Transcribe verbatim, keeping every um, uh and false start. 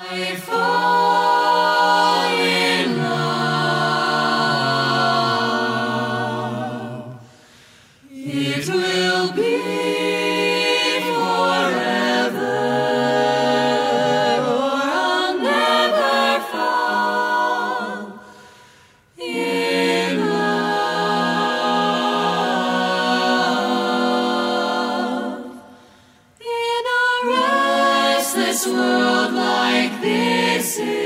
I fall in love. It will be forever, or I'll never fall in love. In a restless world like this